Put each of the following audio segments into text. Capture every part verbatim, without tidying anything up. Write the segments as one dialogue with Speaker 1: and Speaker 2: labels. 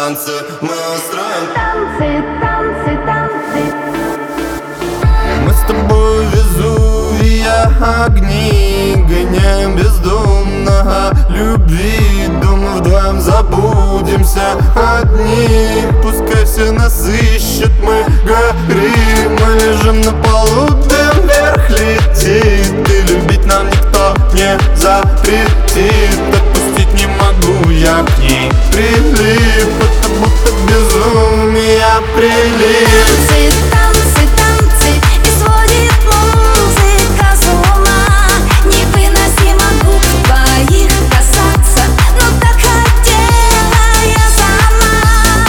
Speaker 1: танцы, мы устроим
Speaker 2: танцы, танцы, танцы.
Speaker 1: Мы с тобой Везувия огни, гоняем бездумно любви. Думаю, вдвоем забудемся одни. Пускай все нас ищут, мы горим. Мы лежим на полу, дым вверх летит. И любить нам никто не запретит. Отпустить не могу, я к ней прилип. Это будто безумие прилип.
Speaker 2: Танцы, танцы, танцы, и сводит музыка с ума. Невыносимо губ твоих касаться, но так хотела я сама.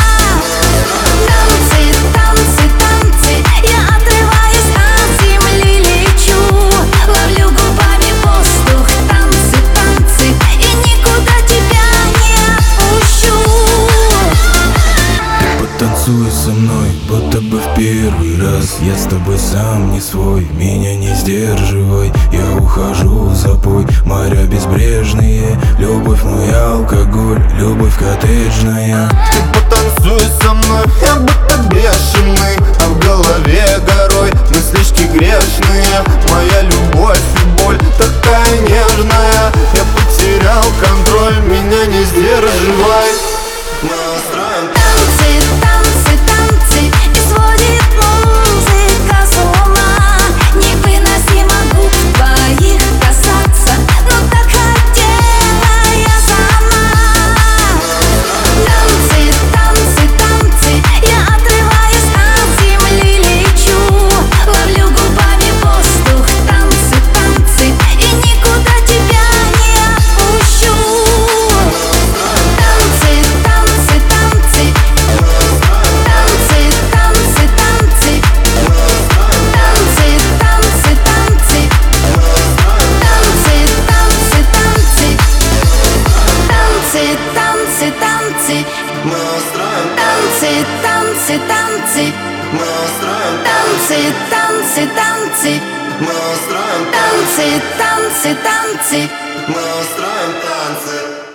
Speaker 2: Танцы, танцы, танцы, я отрываюсь от земли, лечу. Ловлю губами воздух, танцы, танцы, и никуда тебя не отпущу.
Speaker 3: Потанцуй со мной, будто бы в первый раз. Я с тобой сам не свой, меня не сдерживай. Я ухожу в запой, моря безбрежные. Любовь мой алкоголь, любовь коттеджная.
Speaker 1: Ты потанцуй со мной, я будто бешеный, а в голове горой мыслишки грешные. Моя любовь и боль такая нежная. Я потерял контроль, меня не сдерживай. Мы устроим
Speaker 2: Танцы, танцы, танцы, и сводит музыка с ума. Невыносимо губ твоих касаться, но так хотела я сама. Танцы, танцы, танцы, я отрываюсь от земли, лечу. Ловлю губами воздух, танцы, танцы, и никуда тебя не отпущу. Танцы, танцы, танцы, танцы, танцы, танцы, танцы, танцы, танцы, танцы, танцы, танцы, танцы,
Speaker 1: Мы устроим
Speaker 2: танцы, танцы, танцы,
Speaker 1: Мы устроим
Speaker 2: танцы, танцы, танцы,
Speaker 1: Мы устроим
Speaker 2: танцы, танцы, танцы.
Speaker 1: Мы устроим танцы.